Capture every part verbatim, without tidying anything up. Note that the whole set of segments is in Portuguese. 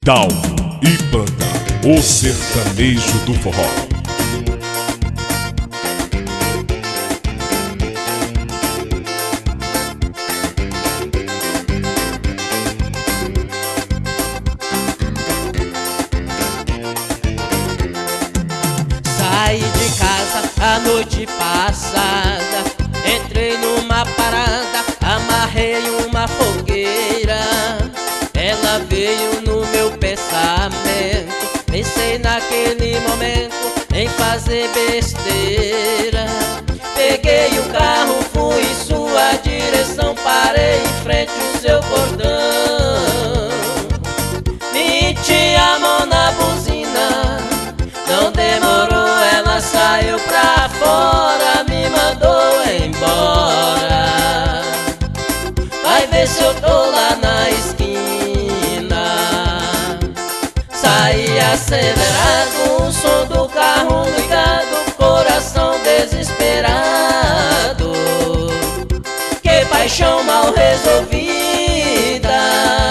Down e Banda, o sertanejo do forró. Saí de casa a noite passada, entrei numa parada, amarrei uma fogueira. Ela veio no meu pensamento, pensei naquele momento em fazer besteira. Peguei o carro, fui em sua direção, parei em frente ao seu portão. Meti a mão na buzina, não demorou, ela saiu pra fora, me mandou embora. Vai ver se eu tô lá na esquina. Saí acelerado, o som do carro ligado, coração desesperado. Que paixão mal resolvida.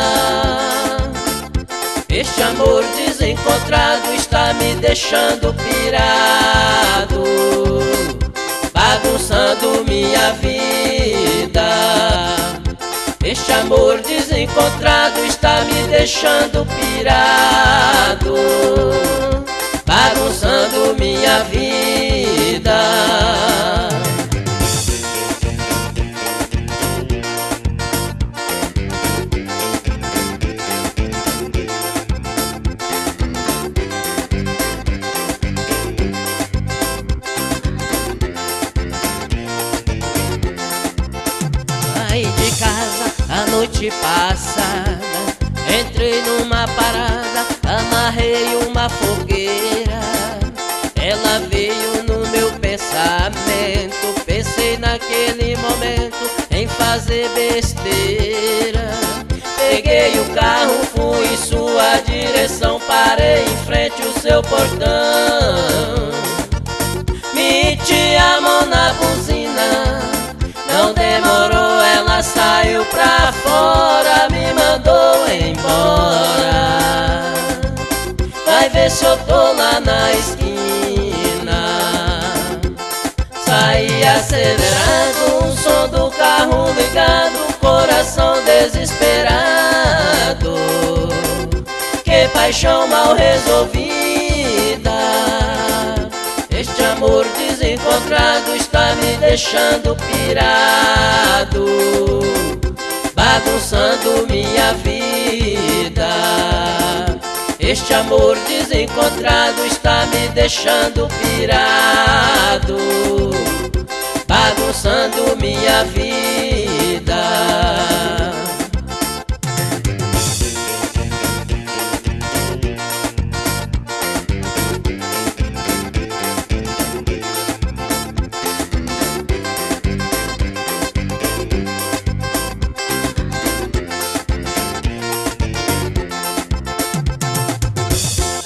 Este amor desencontrado está me deixando pirado, bagunçando minha vida. Este amor desencontrado está me deixando pirado, bagunçando minha vida. Saí de casa a noite passada, entrei numa parada, amarrei uma fogueira. Ela veio no meu pensamento, pensei naquele momento em fazer besteira. Peguei o carro, fui em sua direção, parei em frente ao seu portão. Meti a mão na buzina, não demorou, ela saiu pra fora, me mandou embora. Vai ver se eu tô lá na esquina. Saí acelerado, o som do carro ligado, coração desesperado. Que paixão mal resolvida. Este amor desencontrado está me deixando pirado, bagunçando minha vida. Este amor desencontrado está me deixando pirado, bagunçando minha vida.